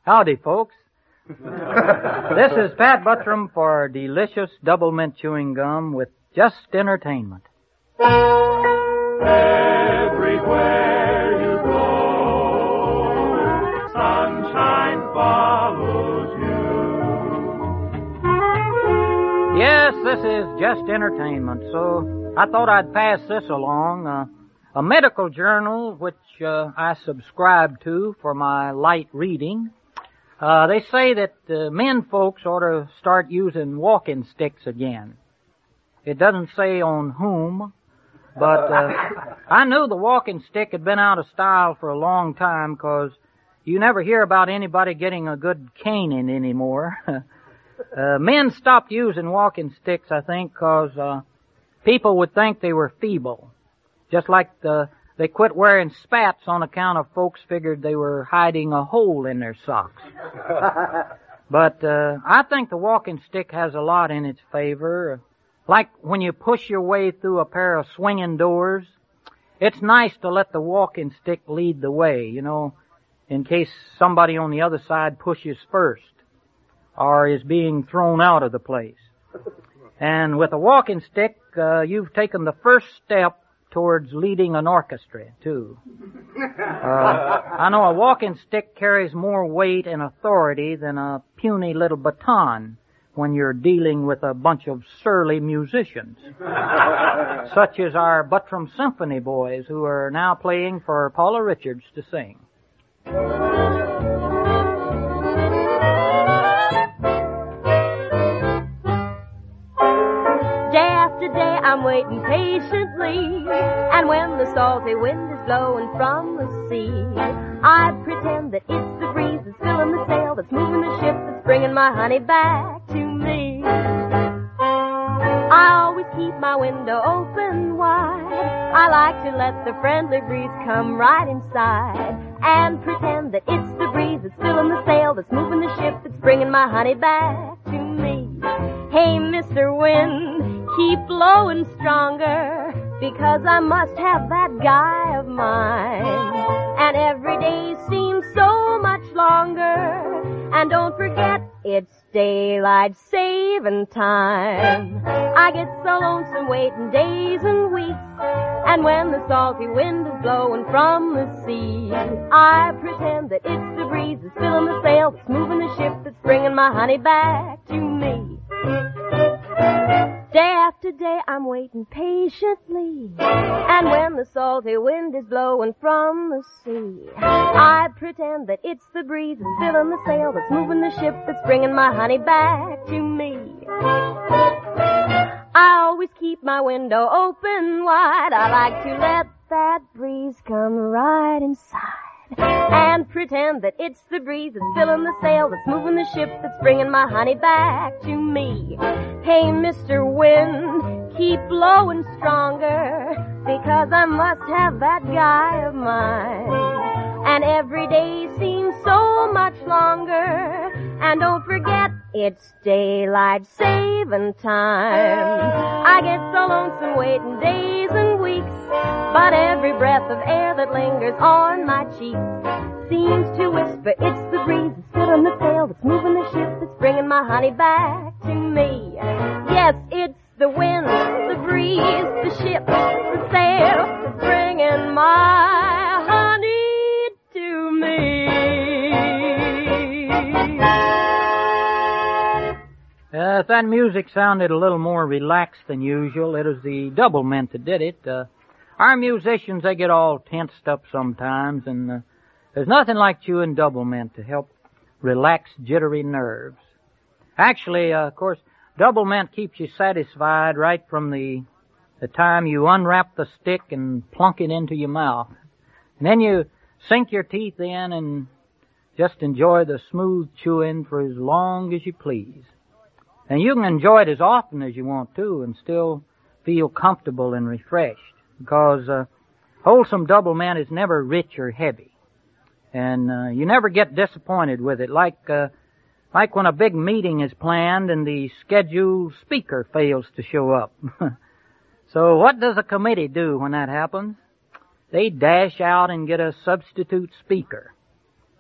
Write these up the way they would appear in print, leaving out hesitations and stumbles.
Howdy, folks. This is Pat Buttram for delicious double mint chewing gum with just entertainment. Everywhere you go, sunshine follows you. Yes, this is just entertainment, so I thought I'd pass this along. A medical journal which I subscribe to for my light reading. They say that men folks ought to start using walking sticks again. It doesn't say on whom, but I knew the walking stick had been out of style for a long time because you never hear about anybody getting a good caning anymore. Men stopped using walking sticks, I think, because people would think they were feeble. Just like they quit wearing spats on account of folks figured they were hiding a hole in their socks. But I think the walking stick has a lot in its favor. Like when you push your way through a pair of swinging doors, it's nice to let the walking stick lead the way, you know, in case somebody on the other side pushes first or is being thrown out of the place. And with a walking stick, you've taken the first step towards leading an orchestra, too. I know a walking stick carries more weight and authority than a puny little baton when you're dealing with a bunch of surly musicians, such as our Buttram Symphony boys, who are now playing for Paula Richards to sing. I'm waiting patiently, and when the salty wind is blowing from the sea, I pretend that it's the breeze that's filling the sail, that's moving the ship, that's bringing my honey back to me. I always keep my window open wide. I like to let the friendly breeze come right inside, and pretend that it's the breeze that's filling the sail, that's moving the ship, that's bringing my honey back to me. Hey, Mr. Wind, keep blowing stronger, because I must have that guy of mine. And every day seems so much longer. And don't forget, it's daylight saving time. I get so lonesome waiting days and weeks. And when the salty wind is blowing from the sea, I pretend that it's the breeze that's filling the sail, that's moving the ship, that's bringing my honey back to me. Day after day I'm waiting patiently, and when the salty wind is blowing from the sea, I pretend that it's the breeze that's filling the sail, that's moving the ship, that's bringing my honey back to me. I always keep my window open wide. I like to let that breeze come right inside, and pretend that it's the breeze that's filling the sail, that's moving the ship, that's bringing my honey back to me. Hey, Mr. Wind, keep blowing stronger, because I must have that guy of mine. And every day seems so much longer. And don't forget, it's daylight saving time. I get so lonesome waiting days and weeks, but every breath of air that lingers on my cheeks seems to whisper, it's the breeze that's filling the sail, that's moving the ship, that's bringing my honey back to me. Yes, it's the wind, the breeze, the ship, the sail, that's bringing my honey to me. If that music sounded a little more relaxed than usual, it was the double mint that did it. Our musicians, they get all tensed up sometimes, and there's nothing like chewing double mint to help relax jittery nerves. Actually, of course, double mint keeps you satisfied right from the time you unwrap the stick and plunk it into your mouth. And then you sink your teeth in and just enjoy the smooth chewing for as long as you please. And you can enjoy it as often as you want to and still feel comfortable and refreshed, because wholesome double mint is never rich or heavy. And you never get disappointed with it, like when a big meeting is planned and the scheduled speaker fails to show up. So what does a committee do when that happens? They dash out and get a substitute speaker.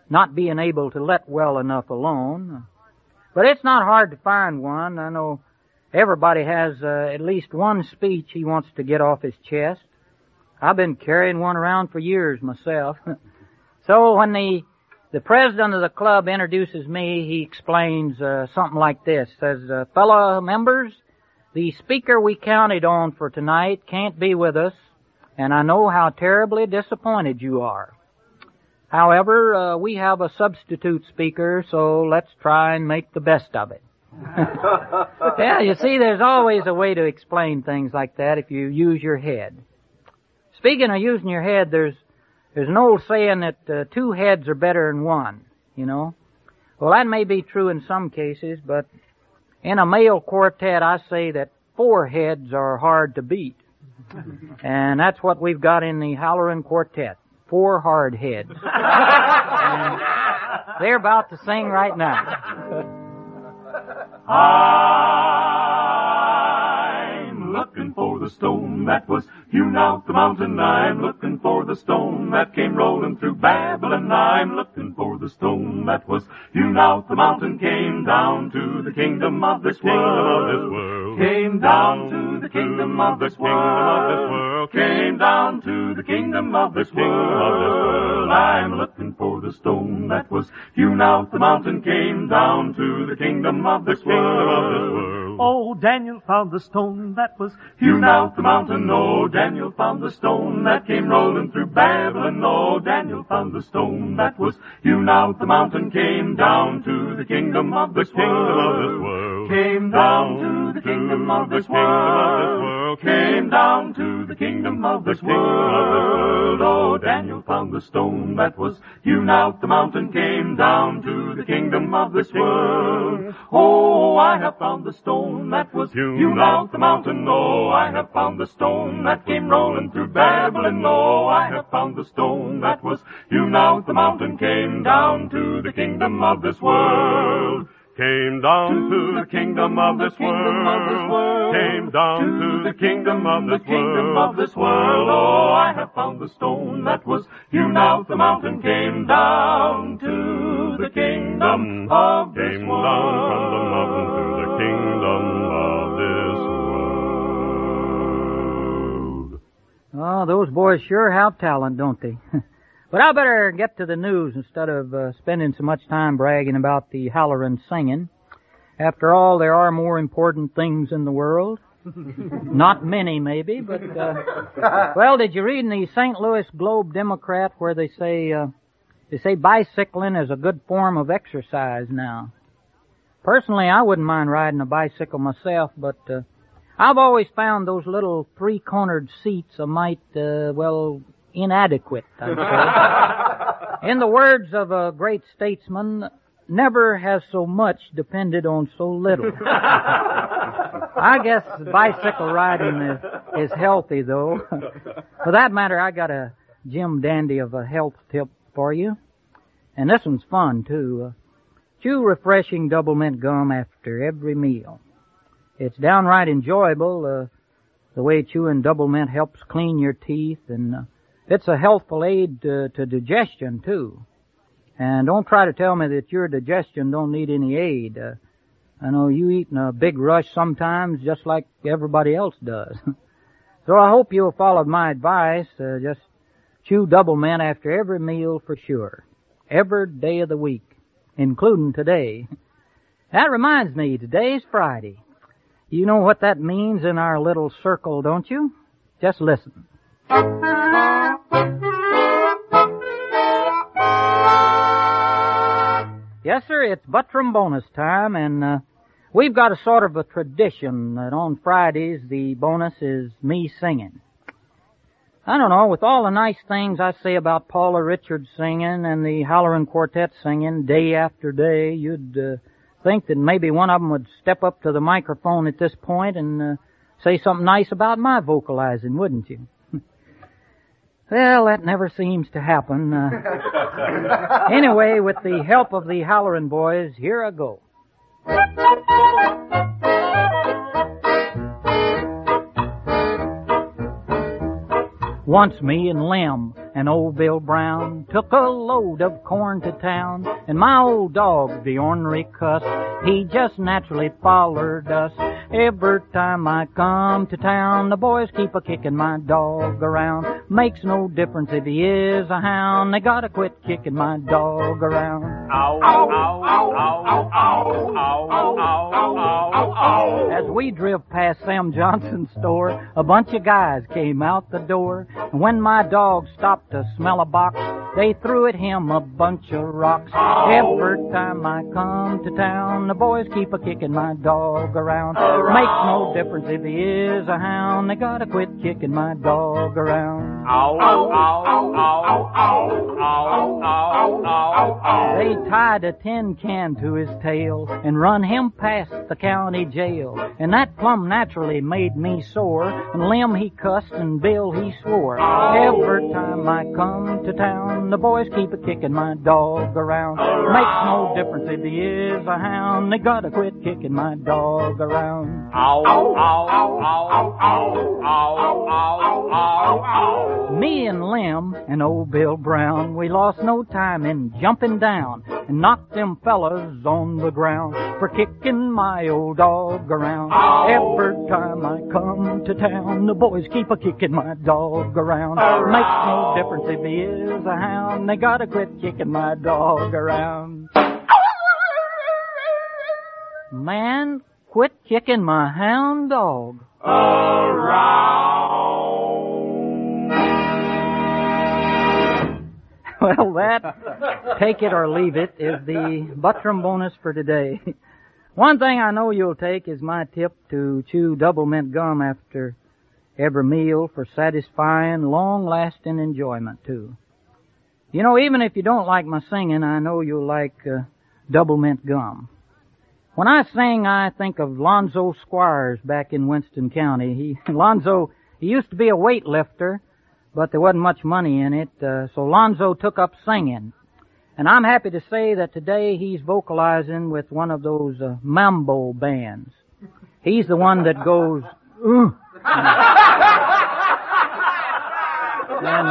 not being able to let well enough alone. But it's not hard to find one. I know everybody has at least one speech he wants to get off his chest. I've been carrying one around for years myself. So when the president of the club introduces me, he explains something like this. Says, fellow members, the speaker we counted on for tonight can't be with us, and I know how terribly disappointed you are. However, we have a substitute speaker, so let's try and make the best of it. Yeah, you see, there's always a way to explain things like that if you use your head. Speaking of using your head, there's an old saying that 2 heads are better than 1, you know. Well, that may be true in some cases, but in a male quartet, I say that 4 heads are hard to beat. And that's what we've got in the Halloran Quartet. 4 hard heads. And they're about to sing right now. I'm looking for the stone that was hewn out the mountain. I'm looking for the stone that came rolling through Babylon. I'm looking for the stone that was hewn out the mountain. Came down to the kingdom of this world. Came down to the kingdom of this world. Came down to the kingdom of this world. I'm looking for the stone that was hewn out the mountain. Came down to the kingdom of this world. Oh, Daniel found the stone that was hewn out the mountain. Oh, Daniel found the stone that came rolling through Babylon. Oh, Daniel found the stone that was hewn out the mountain. Came down to the kingdom of this world. Came down to the kingdom of this world. Came down to the kingdom of this world. Oh, Daniel found the stone that was hewn out the mountain. Came down to the kingdom of this world. Oh, I have found the stone that was hewn out the mountain. Oh, I have found the stone that came rolling through Babylon. Oh, I have found the stone that was hewn out the mountain. Came down to the kingdom of this world. Came down to the kingdom of this world. Came down to the kingdom of this world. Oh, I have found the stone that was hewn out the mountain. Came down to the kingdom of this Came world. down from the mountain to the kingdom of this world. Oh, those boys sure have talent, don't they? But I better get to the news instead of spending so much time bragging about the Halloran singing. After all, there are more important things in the world. Not many, maybe, but, well, did you read in the St. Louis Globe-Democrat where they say bicycling is a good form of exercise now? Personally, I wouldn't mind riding a bicycle myself, but, I've always found those little 3-cornered seats a mite, inadequate, I'd say. In the words of a great statesman, never has so much depended on so little. I guess bicycle riding is healthy, though. For that matter, I got a Jim Dandy of a health tip for you. And this one's fun, too. Chew refreshing double mint gum after every meal. It's downright enjoyable, the way chewing double mint helps clean your teeth, and it's a healthful aid to digestion, too. And don't try to tell me that your digestion don't need any aid. I know you eat in a big rush sometimes, just like everybody else does. So I hope you'll follow my advice. Just chew double mint after every meal for sure. Every day of the week, including today. That reminds me, today's Friday. You know what that means in our little circle, don't you? Just listen. Yes, sir, it's Buttram bonus time, and we've got a sort of a tradition that on Fridays the bonus is me singing. I don't know, with all the nice things I say about Paula Richards singing and the Halloran Quartet singing day after day, you'd think that maybe one of them would step up to the microphone at this point and say something nice about my vocalizing, wouldn't you? Well, that never seems to happen. Anyway, with the help of the Halloran boys, here I go. Once me and Lem and old Bill Brown took a load of corn to town, and my old dog, the ornery cuss, he just naturally follered us. Every time I come to town, the boys keep a-kicking my dog around. Makes no difference if he is a hound, they gotta quit kicking my dog around. Ow, ow, ow, ow, ow, ow, ow, ow, ow, ow, ow. As we drove past Sam Johnson's store, a bunch of guys came out the door, and when my dog stopped to smell a box, they threw at him a bunch of rocks. Every time I come to town, the boys keep a-kicking my dog around. Makes no difference if he is a hound, they gotta quit kicking my dog around. Ow, ow, ow, ow, ow, ow, ow, ow, ow, ow. They tied a tin can to his tail and run him past the county jail, and that plumb naturally made me sore, and Lem he cussed and Bill he swore. Every time I come to town, the boys keep a-kicking my dog around. Makes no difference if he is a hound, they gotta quit kicking my dog around. Ow, ow, ow, ow, ow, ow, ow, ow, ow, ow. Me and Lem and old Bill Brown, we lost no time in jumping down and knocked them fellas on the ground for kicking my old dog around. Every time I come to town, the boys keep a-kicking my dog around. Makes no difference if he is a hound, they gotta quit kicking my dog around. Man, quit kicking my hound dog around. Well, that, take it or leave it, is the Buttram bonus for today. One thing I know you'll take is my tip to chew double mint gum after every meal for satisfying, long-lasting enjoyment, too. You know, even if you don't like my singing, I know you'll like double mint gum. When I sing, I think of Lonzo Squires back in Winston County. Lonzo used to be a weightlifter, but there wasn't much money in it, so Lonzo took up singing. And I'm happy to say that today he's vocalizing with one of those mambo bands. He's the one that goes, and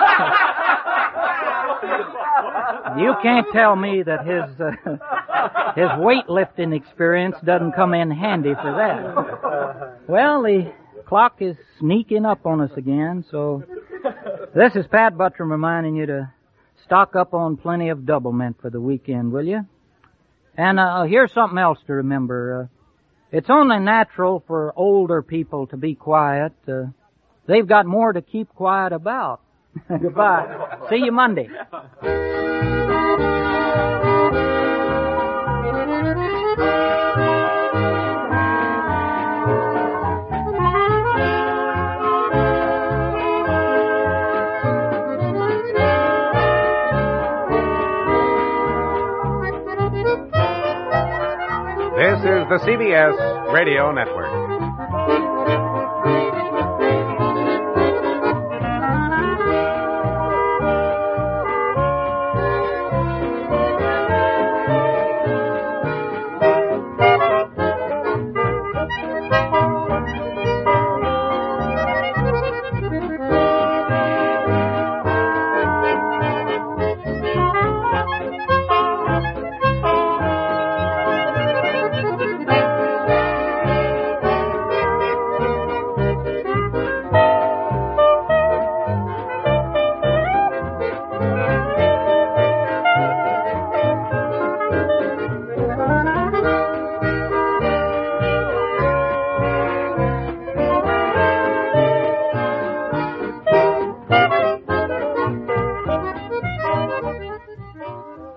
you can't tell me that his weightlifting experience doesn't come in handy for that. Well, the clock is sneaking up on us again, so this is Pat Buttram reminding you to stock up on plenty of double mint for the weekend, will you? And here's something else to remember. It's only natural for older people to be quiet. They've got more to keep quiet about. Goodbye. See you Monday. This is the CBS Radio Network.